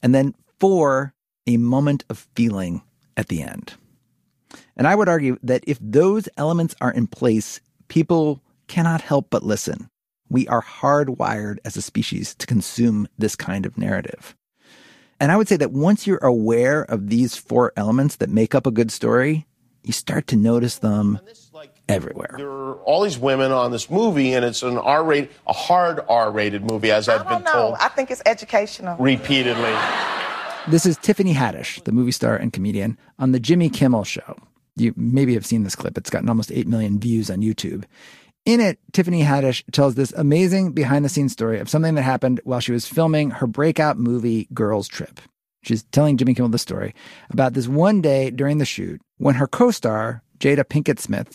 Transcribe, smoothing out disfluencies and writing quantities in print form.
And then 4, a moment of feeling at the end. And I would argue that if those elements are in place, people cannot help but listen. We are hardwired as a species to consume this kind of narrative. And I would say that once you're aware of these 4 elements that make up a good story, you start to notice them everywhere. There are all these women on this movie, and it's an R-rated, a hard R-rated movie, as I've been told. I think it's educational. Repeatedly. This is Tiffany Haddish, the movie star and comedian, on the Jimmy Kimmel Show. You maybe have seen this clip. It's gotten almost 8 million views on YouTube. In it, Tiffany Haddish tells this amazing behind-the-scenes story of something that happened while she was filming her breakout movie, Girls Trip. She's telling Jimmy Kimmel the story about this one day during the shoot when her co-star, Jada Pinkett Smith,